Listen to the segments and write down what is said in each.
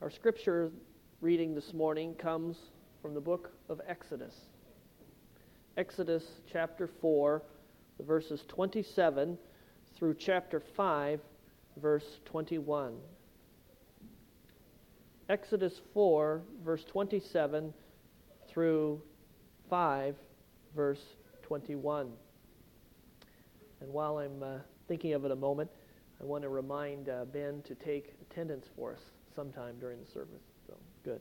Our scripture reading this morning comes from the book of Exodus. Exodus chapter 4, the verses 27 through chapter 5, verse 21. Exodus 4, verse 27 through 5, verse 21. And while I'm thinking of it a moment, I want to remind Ben to take attendance for us sometime during the service. So, good.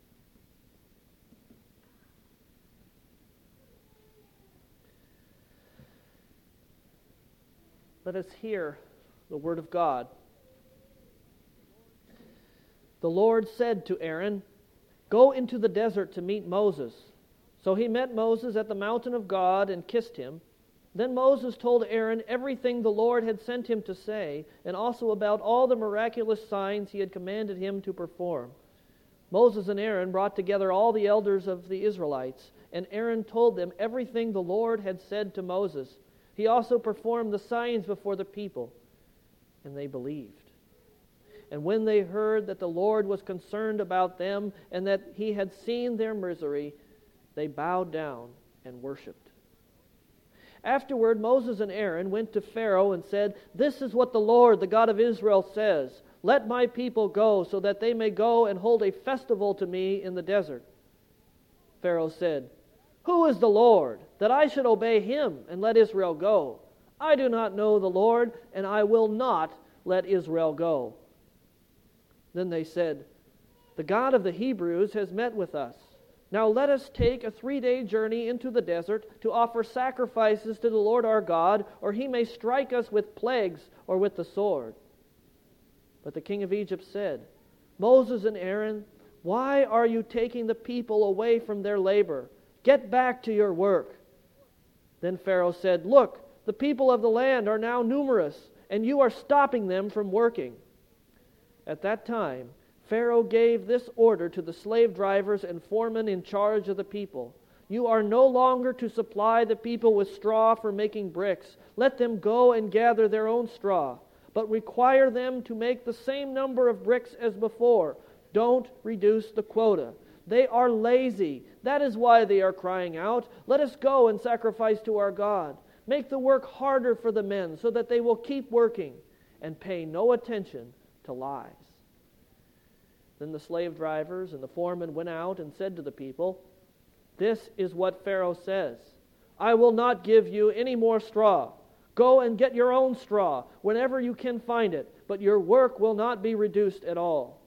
Let us hear the word of God. The Lord said to Aaron, "Go into the desert to meet Moses." So he met Moses at the mountain of God and kissed him. Then Moses told Aaron everything the Lord had sent him to say, and also about all the miraculous signs he had commanded him to perform. Moses and Aaron brought together all the elders of the Israelites, and Aaron told them everything the Lord had said to Moses. He also performed the signs before the people, and they believed. And when they heard that the Lord was concerned about them and that he had seen their misery, they bowed down and worshipped. Afterward, Moses and Aaron went to Pharaoh and said, "This is what the Lord, the God of Israel, says. Let my people go so that they may go and hold a festival to me in the desert." Pharaoh said, "Who is the Lord, that I should obey him and let Israel go? I do not know the Lord, and I will not let Israel go." Then they said, "The God of the Hebrews has met with us. Now let us take a 3-day journey into the desert to offer sacrifices to the Lord our God, or he may strike us with plagues or with the sword." But the king of Egypt said, "Moses and Aaron, why are you taking the people away from their labor? Get back to your work." Then Pharaoh said, "Look, the people of the land are now numerous, and you are stopping them from working." At that time, Pharaoh gave this order to the slave drivers and foremen in charge of the people: "You are no longer to supply the people with straw for making bricks. Let them go and gather their own straw, but require them to make the same number of bricks as before. Don't reduce the quota. They are lazy. That is why they are crying out, 'Let us go and sacrifice to our God.' Make the work harder for the men so that they will keep working and pay no attention to lies." Then the slave drivers and the foremen went out and said to the people, "This is what Pharaoh says. I will not give you any more straw. Go and get your own straw whenever you can find it, but your work will not be reduced at all."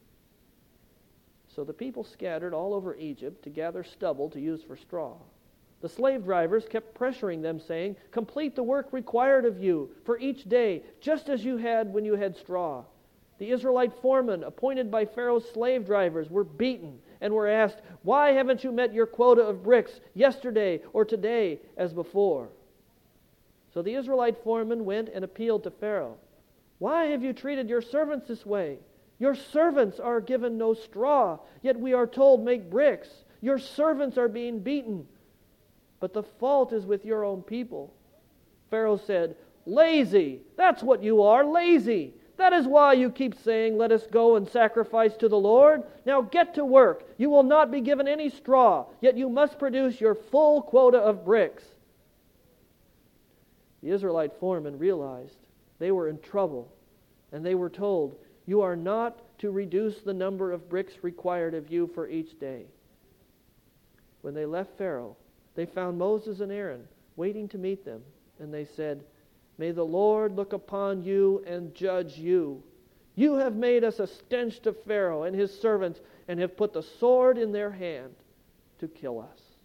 So the people scattered all over Egypt to gather stubble to use for straw. The slave drivers kept pressuring them, saying, "Complete the work required of you for each day, just as you had when you had straw." The Israelite foremen, appointed by Pharaoh's slave drivers, were beaten and were asked, "Why haven't you met your quota of bricks yesterday or today as before?" So the Israelite foreman went and appealed to Pharaoh. "Why have you treated your servants this way? Your servants are given no straw, yet we are told, 'Make bricks.' Your servants are being beaten, but the fault is with your own people." Pharaoh said, "Lazy! That's what you are, lazy! That is why you keep saying, 'Let us go and sacrifice to the Lord.' Now get to work. You will not be given any straw, yet you must produce your full quota of bricks." The Israelite foremen realized they were in trouble, and they were told, "You are not to reduce the number of bricks required of you for each day." When they left Pharaoh, they found Moses and Aaron waiting to meet them, and they said, "May the Lord look upon you and judge you. You have made us a stench to Pharaoh and his servants, and have put the sword in their hand to kill us."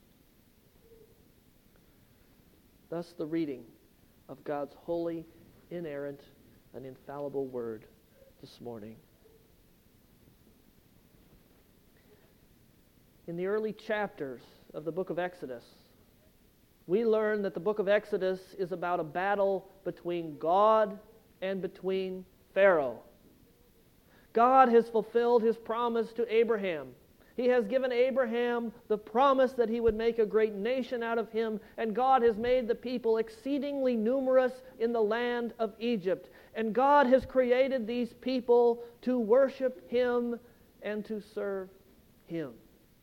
Thus the reading of God's holy, inerrant, and infallible word this morning. In the early chapters of the book of Exodus, we learn that the book of Exodus is about a battle between God and between Pharaoh. God has fulfilled his promise to Abraham. He has given Abraham the promise that he would make a great nation out of him, and God has made the people exceedingly numerous in the land of Egypt. And God has created these people to worship him and to serve him.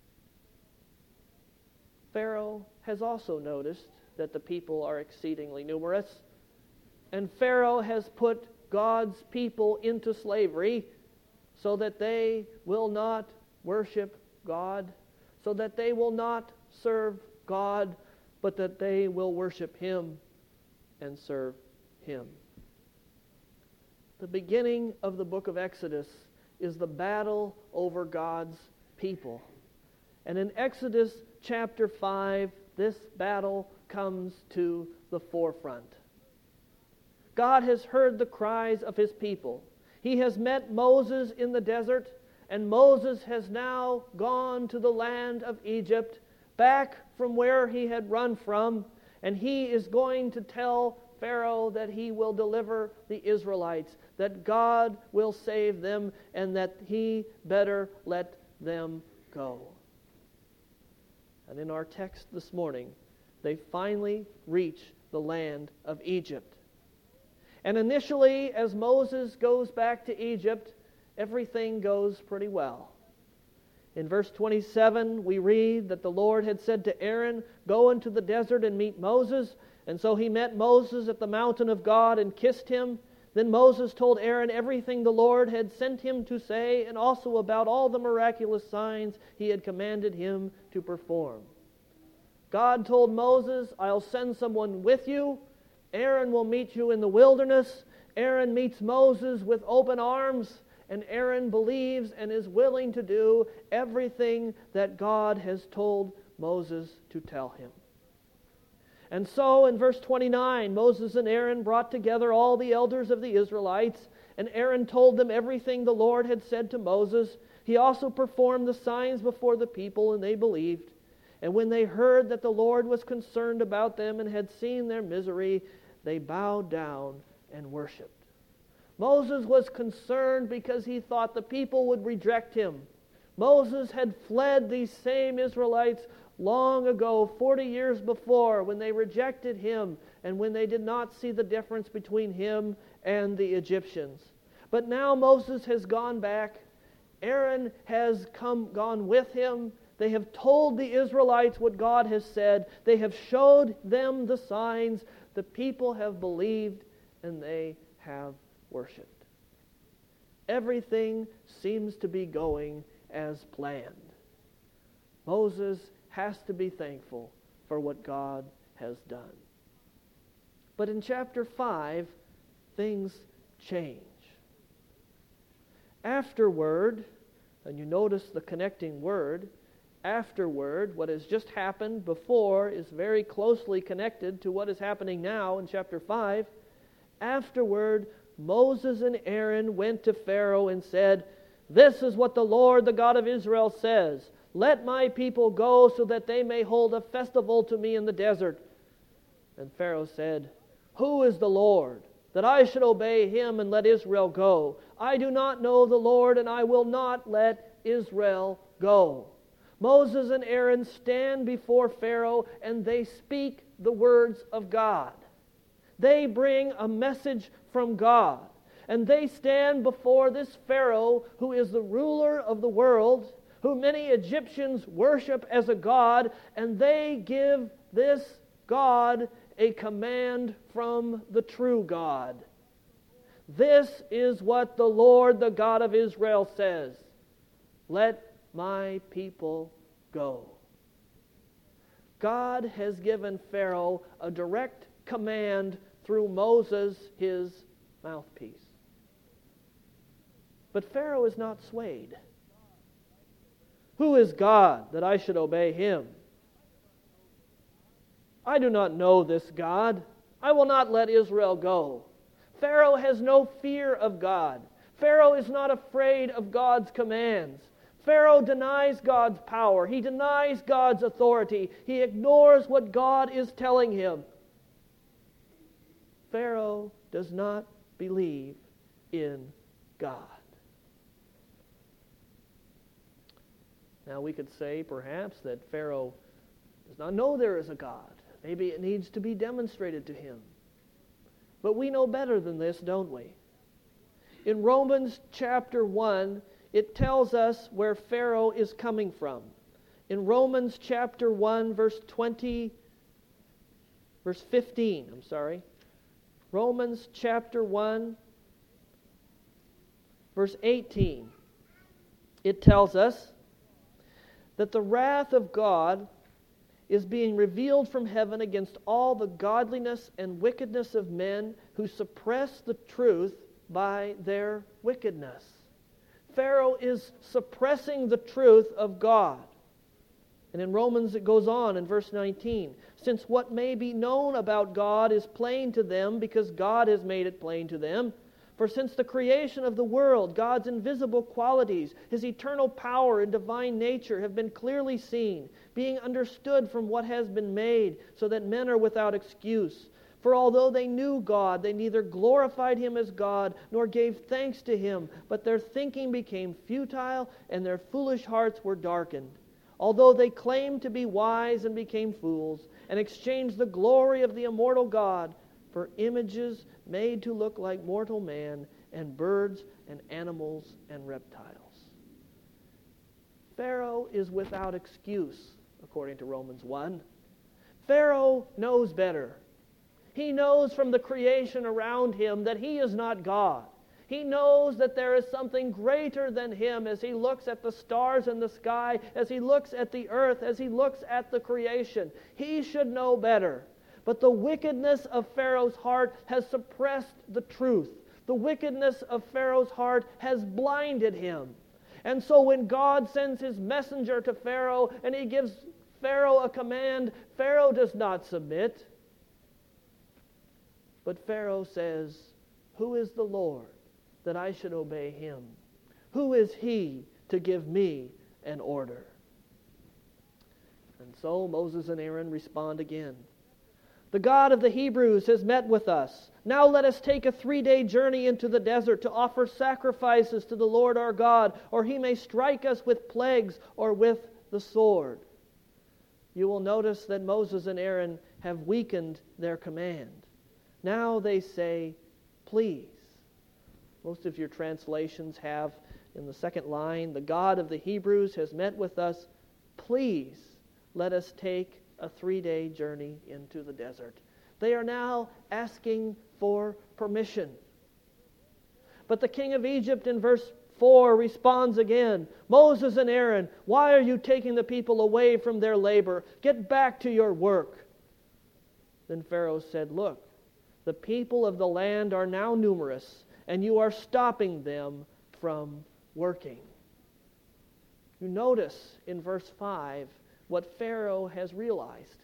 Pharaoh has also noticed that the people are exceedingly numerous, and Pharaoh has put God's people into slavery so that they will not worship God, so that they will not serve God, but that they will worship him and serve him. The beginning of the book of Exodus is the battle over God's people. And in Exodus chapter 5, this battle comes to the forefront. God has heard the cries of his people. He has met Moses in the desert, and Moses has now gone to the land of Egypt, back from where he had run from, and he is going to tell Pharaoh that he will deliver the Israelites, that God will save them, and that he better let them go. And in our text this morning, they finally reach the land of Egypt. And initially, as Moses goes back to Egypt, everything goes pretty well. In verse 27, we read that the Lord had said to Aaron, "Go into the desert and meet Moses." And so he met Moses at the mountain of God and kissed him. Then Moses told Aaron everything the Lord had sent him to say, and also about all the miraculous signs he had commanded him to perform. God told Moses, "I'll send someone with you. Aaron will meet you in the wilderness." Aaron meets Moses with open arms, and Aaron believes and is willing to do everything that God has told Moses to tell him. And so in verse 29, Moses and Aaron brought together all the elders of the Israelites, and Aaron told them everything the Lord had said to Moses. He also performed the signs before the people, and they believed. And when they heard that the Lord was concerned about them and had seen their misery, they bowed down and worshipped. Moses was concerned because he thought the people would reject him. Moses had fled these same Israelites long ago, 40 years before, when they rejected him and when they did not see the difference between him and the Egyptians. But now Moses has gone back. Aaron has gone with him. They have told the Israelites what God has said. They have showed them the signs. The people have believed, and they have worshipped. Everything seems to be going as planned. Moses has to be thankful for what God has done. But in chapter 5, things change. Afterward, and you notice the connecting word, afterward, what has just happened before is very closely connected to what is happening now in chapter 5. Afterward, Moses and Aaron went to Pharaoh and said, "This is what the Lord, the God of Israel, says. Let my people go so that they may hold a festival to me in the desert." And Pharaoh said, "Who is the Lord, that I should obey him and let Israel go? I do not know the Lord, and I will not let Israel go." Moses and Aaron stand before Pharaoh, and they speak the words of God. They bring a message from God. And they stand before this Pharaoh, who is the ruler of the world, who many Egyptians worship as a god, and they give this God a command from the true God. This is what the Lord, the God of Israel, says. Let my people go. God has given Pharaoh a direct command through Moses, his mouthpiece. But Pharaoh is not swayed. Who is God that I should obey him? I do not know this God. I will not let Israel go. Pharaoh has no fear of God. Pharaoh is not afraid of God's commands. Pharaoh denies God's power. He denies God's authority. He ignores what God is telling him. Pharaoh does not believe in God. Now we could say perhaps that Pharaoh does not know there is a God. Maybe it needs to be demonstrated to him. But we know better than this, don't we? In Romans chapter 1, it tells us where Pharaoh is coming from. In Romans chapter 1, verse 15. Romans chapter 1, verse 18. It tells us that the wrath of God is being revealed from heaven against all the godliness and wickedness of men who suppress the truth by their wickedness. Pharaoh is suppressing the truth of God. And in Romans it goes on in verse 19. Since what may be known about God is plain to them because God has made it plain to them. For since the creation of the world, God's invisible qualities, His eternal power and divine nature have been clearly seen, being understood from what has been made, so that men are without excuse. For although they knew God, they neither glorified Him as God, nor gave thanks to Him, but their thinking became futile, and their foolish hearts were darkened. Although they claimed to be wise and became fools, and exchanged the glory of the immortal God for images made to look like mortal man, and birds and animals and reptiles. Pharaoh is without excuse, according to Romans 1. Pharaoh knows better. He knows from the creation around him that he is not God. He knows that there is something greater than him as he looks at the stars in the sky, as he looks at the earth, as he looks at the creation. He should know better. But the wickedness of Pharaoh's heart has suppressed the truth. The wickedness of Pharaoh's heart has blinded him. And so when God sends His messenger to Pharaoh and He gives Pharaoh a command, Pharaoh does not submit. But Pharaoh says, "Who is the Lord that I should obey Him? Who is He to give me an order?" And so Moses and Aaron respond again. "The God of the Hebrews has met with us. Now let us take a 3-day journey into the desert to offer sacrifices to the Lord our God, or He may strike us with plagues or with the sword." You will notice that Moses and Aaron have weakened their command. Now they say, "Please." Most of your translations have in the second line, "The God of the Hebrews has met with us. Please let us take a 3-day journey into the desert." They are now asking for permission. But the king of Egypt in verse 4 responds again, "Moses and Aaron, why are you taking the people away from their labor? Get back to your work." Then Pharaoh said, "Look, the people of the land are now numerous, and you are stopping them from working." You notice in verse 5 what Pharaoh has realized.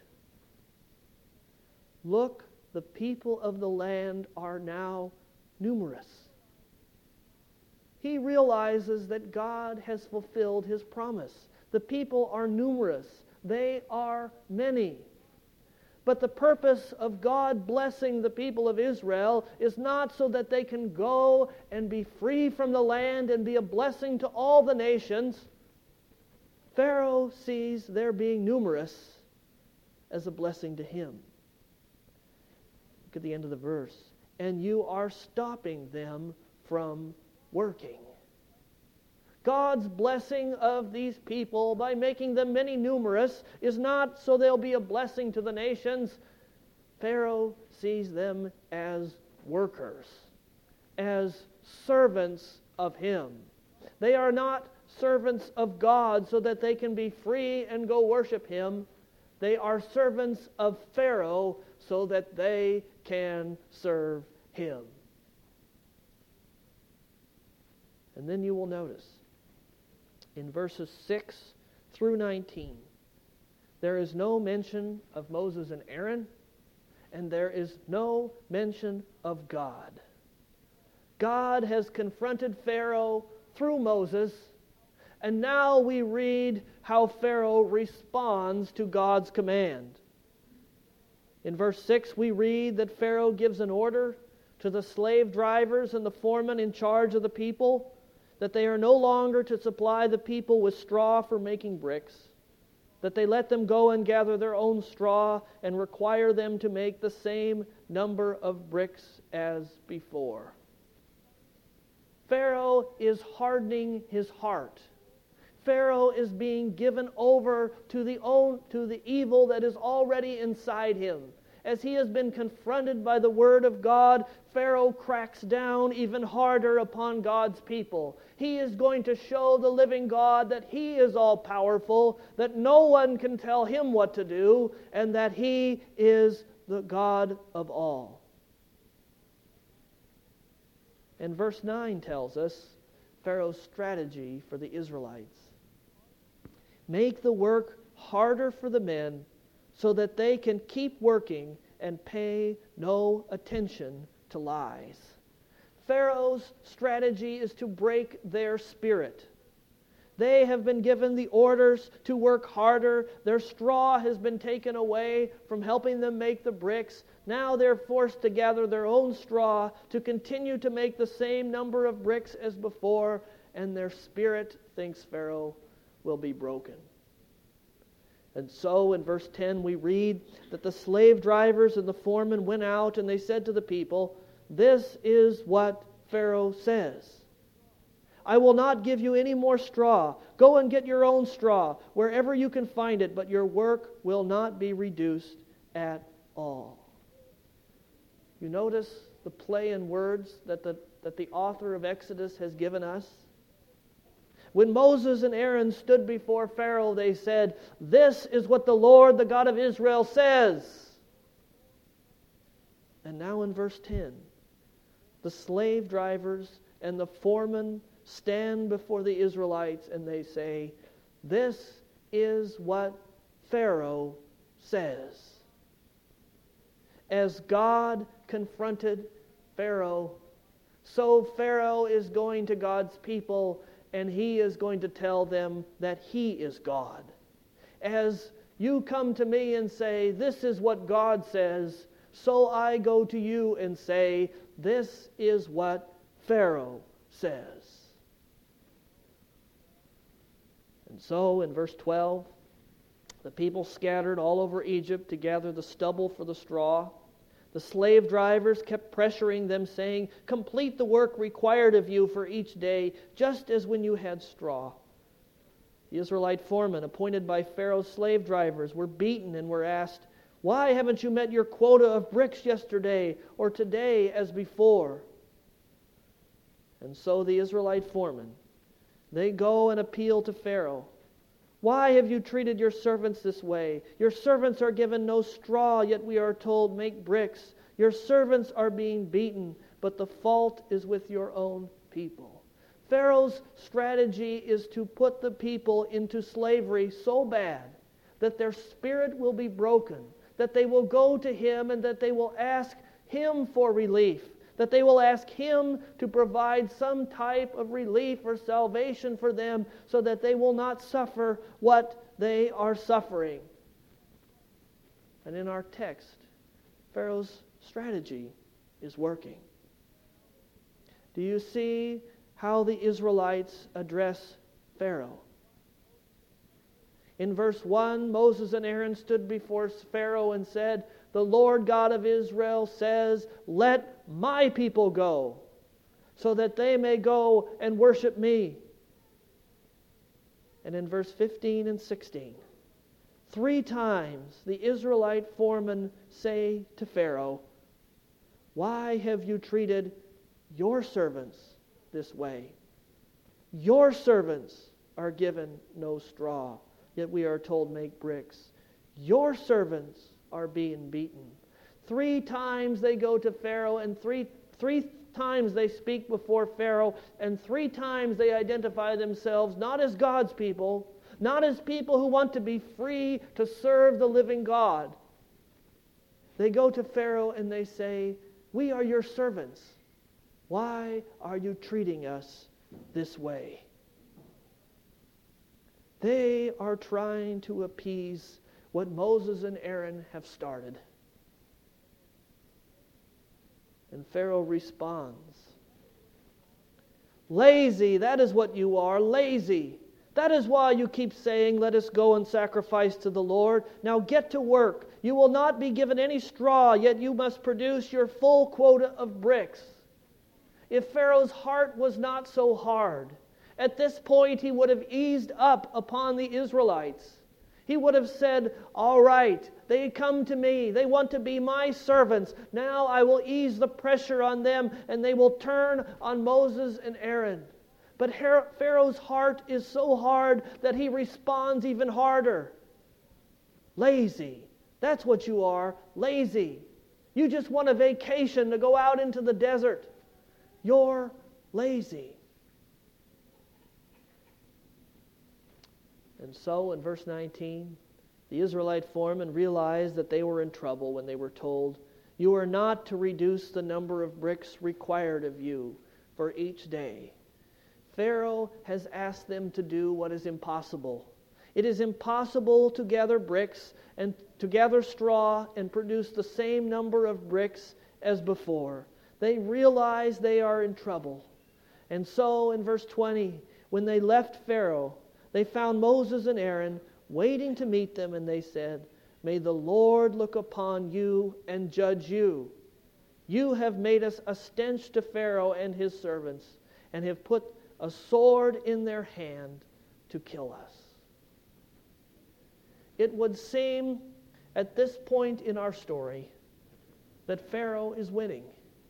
Look, the people of the land are now numerous. He realizes that God has fulfilled His promise. The people are numerous. They are many. But the purpose of God blessing the people of Israel is not so that they can go and be free from the land and be a blessing to all the nations. Pharaoh sees their being numerous as a blessing to him. Look at the end of the verse. "And you are stopping them from working." God's blessing of these people by making them many numerous is not so they'll be a blessing to the nations. Pharaoh sees them as workers, as servants of him. They are not servants of God so that they can be free and go worship Him. They are servants of Pharaoh so that they can serve him. And then you will notice in verses 6 through 19, there is no mention of Moses and Aaron, and there is no mention of God. God has confronted Pharaoh through Moses, and now we read how Pharaoh responds to God's command. In verse 6, we read that Pharaoh gives an order to the slave drivers and the foremen in charge of the people that they are no longer to supply the people with straw for making bricks, that they let them go and gather their own straw and require them to make the same number of bricks as before. Pharaoh is hardening his heart. Pharaoh is being given over to the evil that is already inside him. As he has been confronted by the Word of God, Pharaoh cracks down even harder upon God's people. He is going to show the living God that He is all-powerful, that no one can tell Him what to do, and that He is the God of all. And verse 9 tells us Pharaoh's strategy for the Israelites. Make the work harder for the men so that they can keep working and pay no attention to lies. Pharaoh's strategy is to break their spirit. They have been given the orders to work harder. Their straw has been taken away from helping them make the bricks. Now they're forced to gather their own straw to continue to make the same number of bricks as before, and their spirit thinks Pharaoh will be broken. And so in verse 10 we read that the slave drivers and the foremen went out and they said to the people, "This is what Pharaoh says. I will not give you any more straw. Go and get your own straw wherever you can find it, but your work will not be reduced at all." You notice the play in words that the author of Exodus has given us? When Moses and Aaron stood before Pharaoh, they said, "This is what the Lord, the God of Israel, says." And now in verse 10, the slave drivers and the foremen stand before the Israelites and they say, "This is what Pharaoh says." As God confronted Pharaoh, so Pharaoh is going to God's people, and he is going to tell them that he is God. As you come to me and say, "This is what God says," so I go to you and say, "This is what Pharaoh says." And so in verse 12, the people scattered all over Egypt to gather the stubble for the straw. The slave drivers kept pressuring them, saying, "Complete the work required of you for each day, just as when you had straw." The Israelite foremen, appointed by Pharaoh's slave drivers, were beaten and were asked, "Why haven't you met your quota of bricks yesterday or today as before?" And so the Israelite foremen, they go and appeal to Pharaoh. "Why have you treated your servants this way? Your servants are given no straw, yet we are told, 'Make bricks.' Your servants are being beaten, but the fault is with your own people." Pharaoh's strategy is to put the people into slavery so bad that their spirit will be broken, that they will go to him and that they will ask him for relief, that they will ask him to provide some type of relief or salvation for them so that they will not suffer what they are suffering. And in our text, Pharaoh's strategy is working. Do you see how the Israelites address Pharaoh? In verse 1, Moses and Aaron stood before Pharaoh and said, "The Lord God of Israel says, 'Let my people go, so that they may go and worship me.'" And in verse 15 and 16, 3 times the Israelite foremen say to Pharaoh, "Why have you treated your servants this way? Your servants are given no straw, yet we are told, 'Make bricks.' Your servants are being beaten." 3 times they go to Pharaoh, and three times they speak before Pharaoh, and 3 times they identify themselves not as God's people, not as people who want to be free to serve the living God. They go to Pharaoh and they say, "We are your servants. Why are you treating us this way?" They are trying to appease what Moses and Aaron have started. And Pharaoh responds, "Lazy, that is what you are, lazy. That is why you keep saying, 'Let us go and sacrifice to the Lord.' Now get to work. You will not be given any straw, yet you must produce your full quota of bricks." If Pharaoh's heart was not so hard, at this point he would have eased up upon the Israelites. He would have said, all right, they come to me. They want to be my servants. Now I will ease the pressure on them, and they will turn on Moses and Aaron. But Pharaoh's heart is so hard that he responds even harder. Lazy. That's what you are, lazy. You just want a vacation to go out into the desert. You're lazy. And so in verse 19, the Israelite foremen realized that they were in trouble when they were told, "You are not to reduce the number of bricks required of you for each day." Pharaoh has asked them to do what is impossible. It is impossible to gather bricks and to gather straw and produce the same number of bricks as before. They realize they are in trouble. And so in verse 20, when they left Pharaoh, they found Moses and Aaron waiting to meet them, and they said, "May the Lord look upon you and judge you. You have made us a stench to Pharaoh and his servants, and have put a sword in their hand to kill us." It would seem at this point in our story that Pharaoh is winning.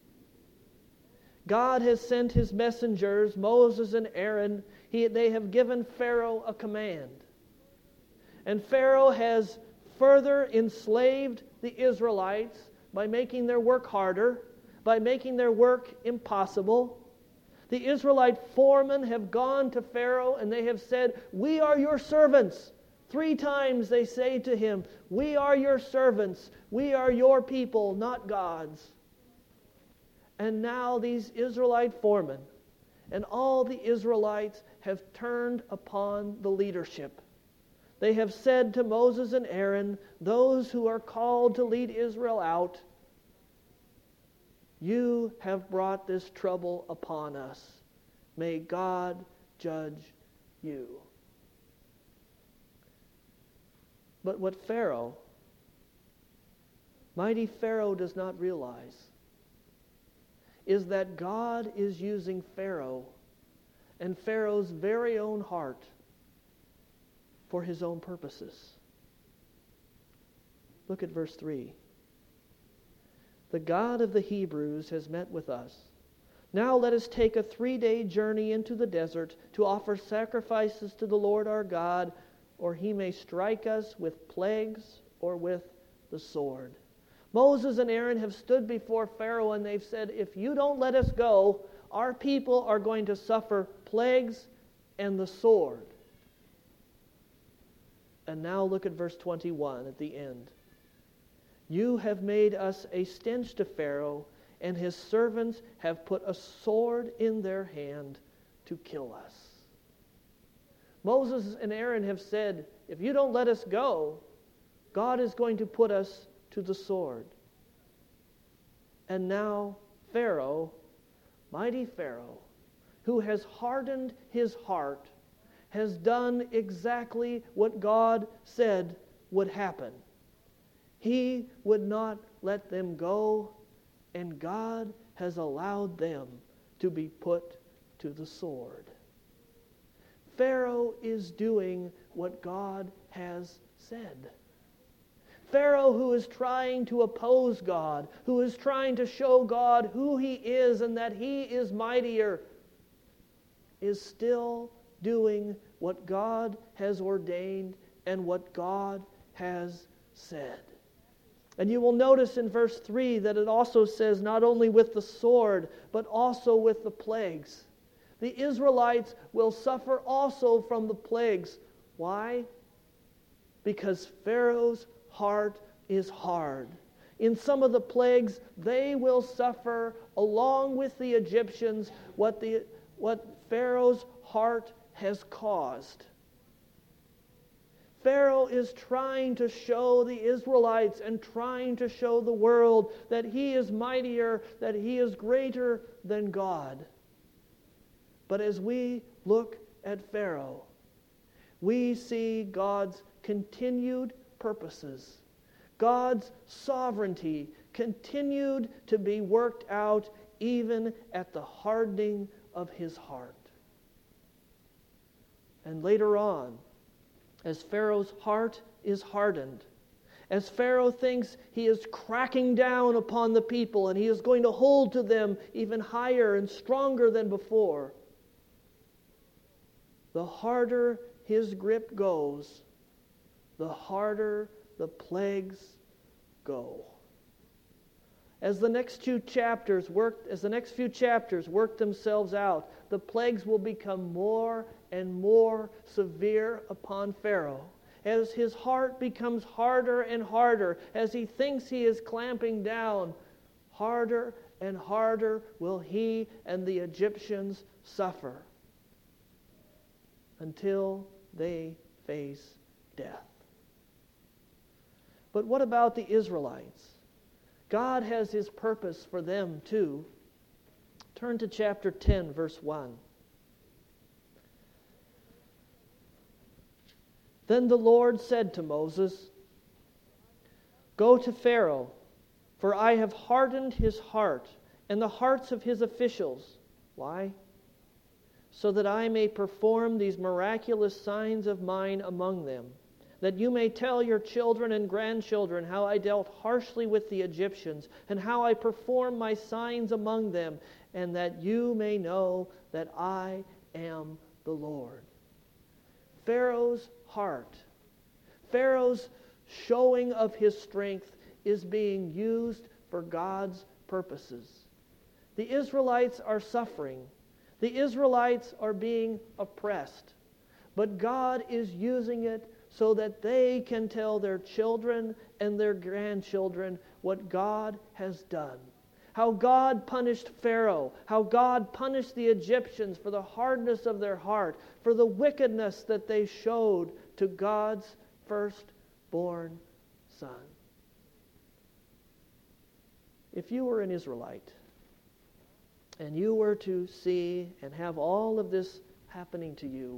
God has sent his messengers, Moses and Aaron. They have given Pharaoh a command. And Pharaoh has further enslaved the Israelites by making their work harder, by making their work impossible. The Israelite foremen have gone to Pharaoh and they have said, "We are your servants." 3 times they say to him, "We are your servants. We are your people, not God's." And now these Israelite foremen and all the Israelites have turned upon the leadership. They have said to Moses and Aaron, those who are called to lead Israel out, "You have brought this trouble upon us. May God judge you." But what mighty Pharaoh does not realize is that God is using Pharaoh and Pharaoh's very own heart for his own purposes. Look at verse 3. "The God of the Hebrews has met with us. Now let us take a 3-day journey into the desert to offer sacrifices to the Lord our God, or he may strike us with plagues or with the sword." Moses and Aaron have stood before Pharaoh and they've said, "If you don't let us go, our people are going to suffer plagues and the sword." And now look at verse 21 at the end. "You have made us a stench to Pharaoh, and his servants have put a sword in their hand to kill us." Moses and Aaron have said, if you don't let us go, God is going to put us to the sword. And now Pharaoh, mighty Pharaoh, who has hardened his heart, has done exactly what God said would happen. He would not let them go, and God has allowed them to be put to the sword. Pharaoh is doing what God has said. Pharaoh, who is trying to oppose God, who is trying to show God who he is and that he is mightier, is still doing what God has ordained and what God has said. And you will notice in verse 3 that it also says not only with the sword, but also with the plagues. The Israelites will suffer also from the plagues. Why? Because Pharaoh's heart is hard. In some of the plagues, they will suffer along with the Egyptians what Pharaoh's heart has caused. Pharaoh is trying to show the Israelites and trying to show the world that he is mightier, that he is greater than God. But as we look at Pharaoh, we see God's continued purposes, God's sovereignty continued to be worked out even at the hardening of his heart. And later on, as Pharaoh's heart is hardened, as Pharaoh thinks he is cracking down upon the people and he is going to hold to them even higher and stronger than before, the harder his grip goes, the harder the plagues go. As the next few chapters work themselves out, the plagues will become more and more severe upon Pharaoh. As his heart becomes harder and harder, as he thinks he is clamping down, harder and harder will he and the Egyptians suffer until they face death. But what about the Israelites? God has his purpose for them too. Turn to chapter 10, verse 1. Then the Lord said to Moses, "Go to Pharaoh, for I have hardened his heart and the hearts of his officials." Why? "So that I may perform these miraculous signs of mine among them, that you may tell your children and grandchildren how I dealt harshly with the Egyptians, and how I performed my signs among them, and that you may know that I am the Lord." Pharaoh's heart, Pharaoh's showing of his strength is being used for God's purposes. The Israelites are suffering. The Israelites are being oppressed. But God is using it so that they can tell their children and their grandchildren what God has done. How God punished Pharaoh, how God punished the Egyptians for the hardness of their heart, for the wickedness that they showed to God's firstborn son. If you were an Israelite and you were to see and have all of this happening to you,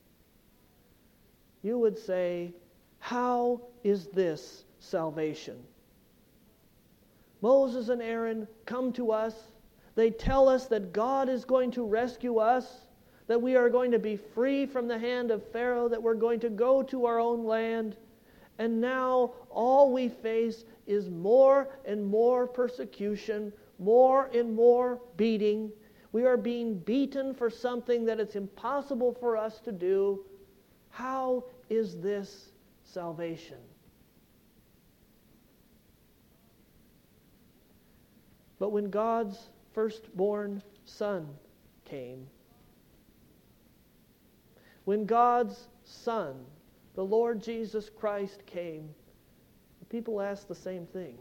you would say, "How is this salvation?" Moses and Aaron come to us. They tell us that God is going to rescue us, that we are going to be free from the hand of Pharaoh, that we're going to go to our own land. And now all we face is more and more persecution, more and more beating. We are being beaten for something that it's impossible for us to do. How is this salvation? But when God's firstborn son came, when God's Son, the Lord Jesus Christ, came, the people asked the same thing.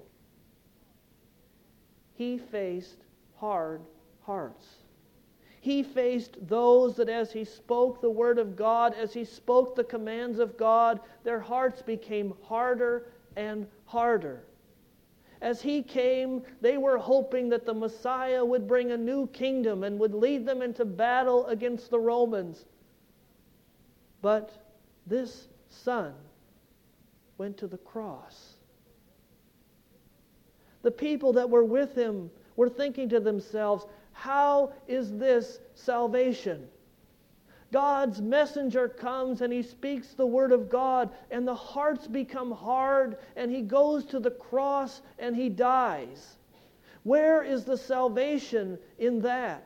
He faced hard hearts. He faced those that as he spoke the word of God, as he spoke the commands of God, their hearts became harder and harder. As he came, they were hoping that the Messiah would bring a new kingdom and would lead them into battle against the Romans. But this Son went to the cross. The people that were with him were thinking to themselves, "How is this salvation?" God's messenger comes and he speaks the word of God, and the hearts become hard, and he goes to the cross and he dies. Where is the salvation in that?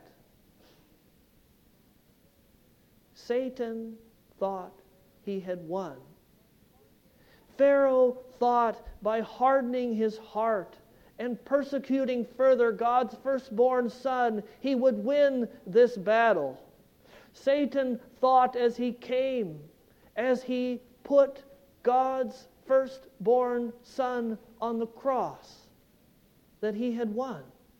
Satan thought he had won. Pharaoh thought by hardening his heart and persecuting further God's firstborn son, he would win this battle. Satan thought as he came, as he put God's firstborn son on the cross, that he had won.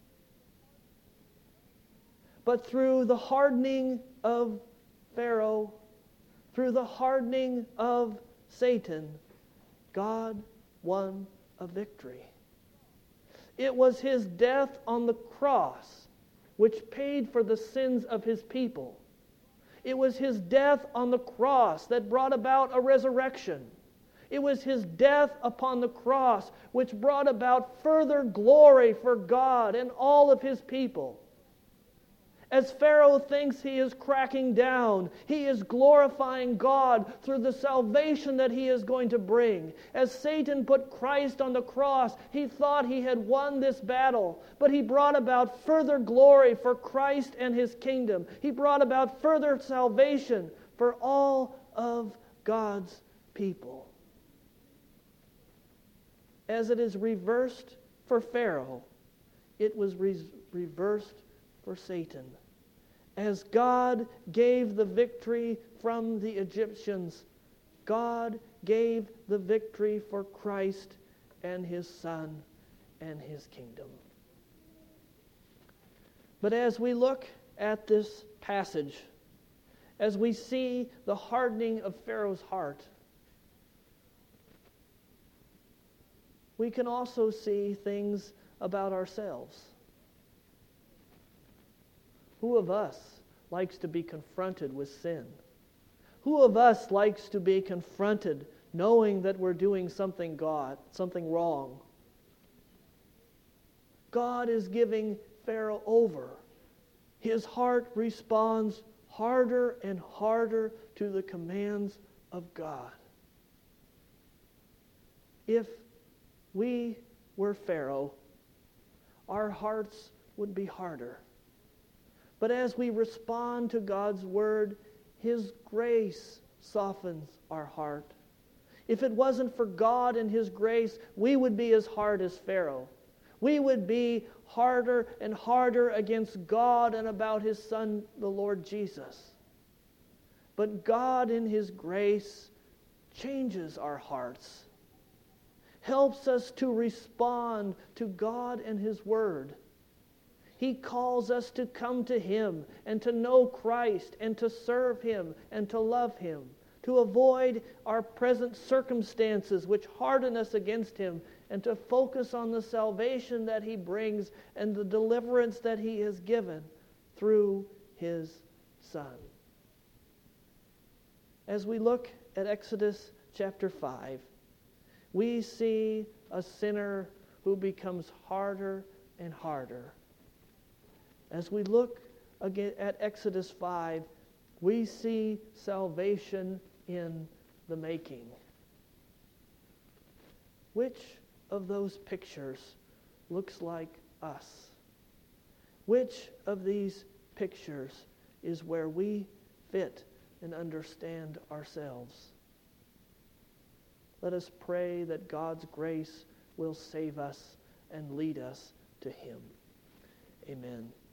But through the hardening of Pharaoh, through the hardening of Satan, God won a victory. It was his death on the cross which paid for the sins of his people. It was his death on the cross that brought about a resurrection. It was his death upon the cross which brought about further glory for God and all of his people. As Pharaoh thinks he is cracking down, he is glorifying God through the salvation that he is going to bring. As Satan put Christ on the cross, he thought he had won this battle, but he brought about further glory for Christ and his kingdom. He brought about further salvation for all of God's people. As it is reversed for Pharaoh, it was reversed for Satan. As God gave the victory from the Egyptians, God gave the victory for Christ and his Son and his kingdom. But as we look at this passage, as we see the hardening of Pharaoh's heart, we can also see things about ourselves. Who of us likes to be confronted with sin? Who of us likes to be confronted knowing that we're doing something wrong? God is giving Pharaoh over. His heart responds harder and harder to the commands of God. If we were Pharaoh, our hearts would be harder. But as we respond to God's word, his grace softens our heart. If it wasn't for God and his grace, we would be as hard as Pharaoh. We would be harder and harder against God and about his Son, the Lord Jesus. But God in his grace changes our hearts, helps us to respond to God and his word. He calls us to come to him and to know Christ and to serve him and to love him, to avoid our present circumstances which harden us against him, and to focus on the salvation that he brings and the deliverance that he has given through his Son. As we look at Exodus chapter 5, we see a sinner who becomes harder and harder. As we look again at Exodus 5, we see salvation in the making. Which of those pictures looks like us? Which of these pictures is where we fit and understand ourselves? Let us pray that God's grace will save us and lead us to him. Amen.